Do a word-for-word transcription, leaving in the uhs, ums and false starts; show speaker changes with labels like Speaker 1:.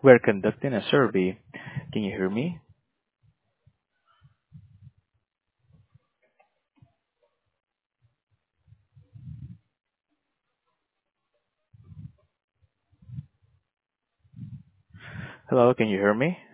Speaker 1: We're conducting a survey. Can you hear me? Hello, can you hear me?